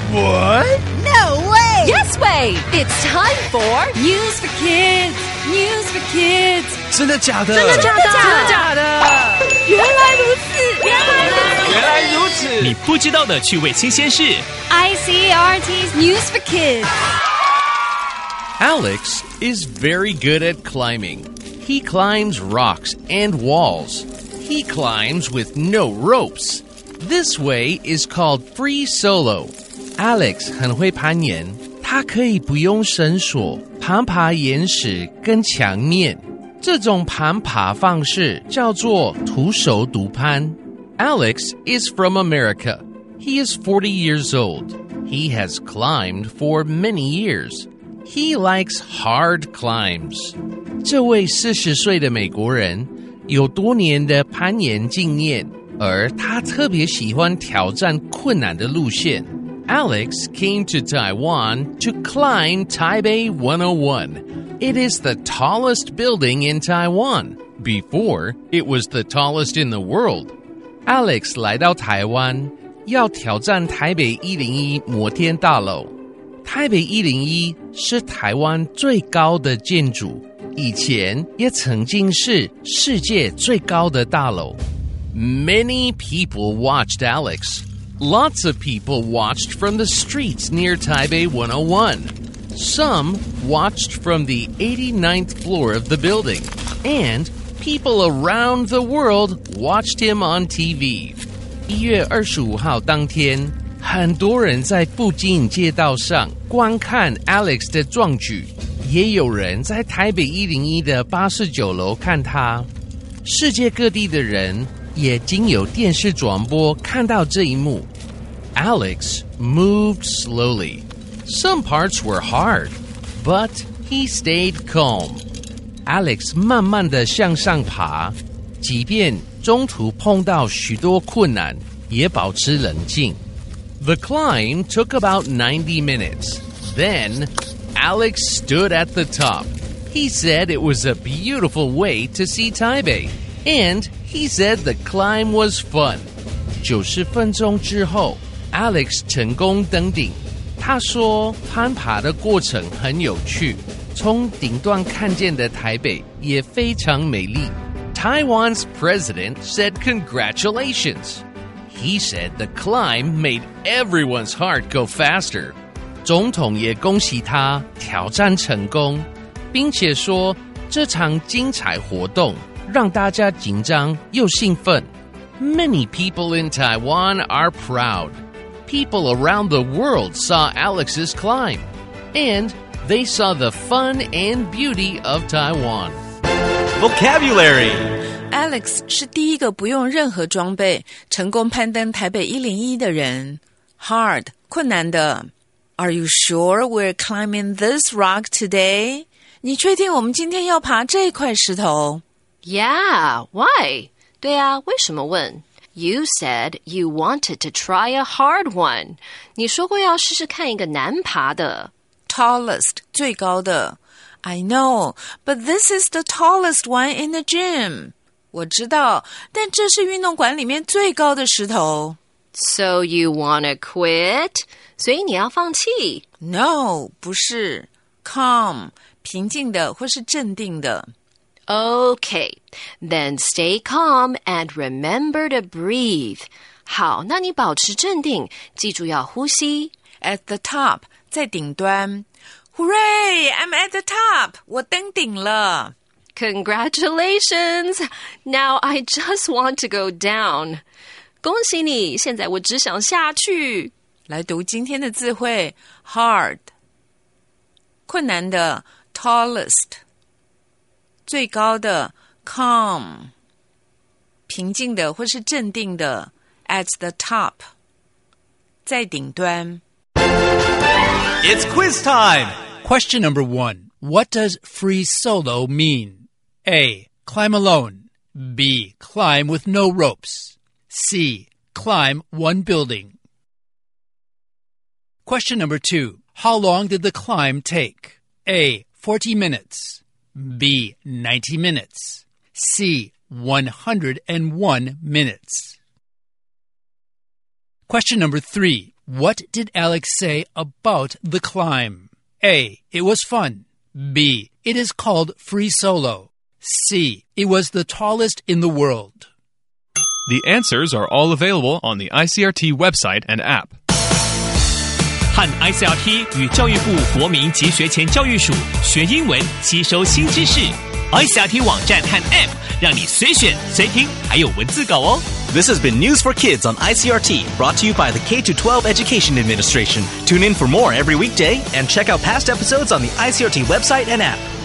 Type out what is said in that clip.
What? No way! Yes way! It's time for News for Kids! News for Kids! 真的假的？ 真的假的？真的假的？原来如此！ 原来如此！ 你不知道的趣味新鲜事。 ICRT's News for Kids. Alex is very good at climbing. He climbs rocks and walls. He climbs with no ropes. This way is called free solo. Alex 很会攀岩，他可以不用绳索爬岩石跟墙面。这种爬方式叫做徒手独攀。Alex is from America. He is 40 years old. He has climbed for many years. He likes hard climbs. 这位40岁的美国人有多年的攀岩经验，而他特别喜欢挑战困难的路线。Alex came to Taiwan to climb Taipei 101. It is the tallest building in Taiwan. Before, it was the tallest in the world. Alex 来到台湾，要挑战台北101摩天大楼。台北101是台湾最高的建筑，以前也曾经是世界最高的大楼。Many people watched Alex. Lots of people watched from the streets near Taipei 101. Some watched from the 89th floor of the building. And people around the world watched him on TV. 1月25号当天，很多人在附近街道上观看 Alex 的壮举，也有人在台北101的89楼看他。世界各地的人也经由电视转播看到这一幕。Alex moved slowly. Some parts were hard, but he stayed calm. Alex 慢慢地向上爬，即便中途碰到许多困难，也保持冷静。The climb took about 90 minutes. Then, Alex stood at the top. He said it was a beautiful way to see Taipei, and he said the climb was fun. 90分钟之后 Alex 成功登顶。他说攀爬的过程很有趣，从顶端看见的台北也非常美丽。Taiwan's president said congratulations. He said the climb made everyone's heart go faster. 总统也恭喜他挑战成功，并且说这场精彩活动让大家紧张又兴奋。Many people in Taiwan are proud. People around the world saw Alex's climb, and they saw the fun and beauty of Taiwan. Vocabulary. Alex 是第一个不用任何装备成功攀登台北101的人。Hard 困难的。Are you sure we're climbing this rock today? 你确定我们今天要爬这块石头？ Yeah, why? 对啊，为什么问？You said you wanted to try a hard one. 你说过要试试看一个难爬的。 Tallest 最高的。I know, but this is the tallest one in the gym. 我知道，但这是运动馆里面最高的石头。 So you wanna quit? 所以你要放弃？ No, 不是。Calm 平静的或是镇定的。 Okay, then stay calm and remember to breathe. 好，那你保持镇定，记住要呼吸。 At the top, 在顶端。Hooray, I'm at the top. 我登顶了。 Congratulations! Now I just want to go down. 恭喜你，现在我只想下去。 来读今天的字汇 Hard 困难的 Tallest 最高的 Calm 平静的或是镇定的 At the top 在顶端。 It's quiz time! Question number 1. What does free solo mean? A. Climb alone. B. Climb with no ropes. C. Climb one building. Question number 2. How long did the climb take? A. 40 minutes. B. 90 minutes. C. 101 minutes. Question number 3. What did Alex say about the climb? A. It was fun. B. It is called free solo. C. It was the tallest in the world. The answers are all available on the ICRT website and app. 和 ICRT 与教育部国民及学前教育署学英文，吸收新知识。ICRT 网站和 App 让你随选随听，还有文字稿哦。 This has been News for Kids on ICRT, brought to you by the K-12 Education Administration. Tune in for more every weekday and check out past episodes on the ICRT website and app.